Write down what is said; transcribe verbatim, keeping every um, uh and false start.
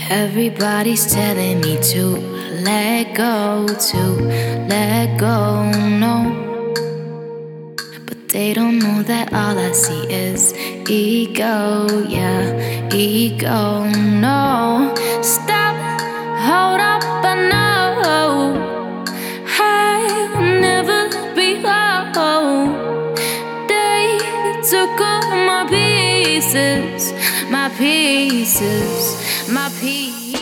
Everybody's telling me to let go, to let go, no. But they don't know that all I see is ego, yeah, ego, no. Stop, hold up, I know I will never be whole. They took all my pieces, my pieces, my pieces.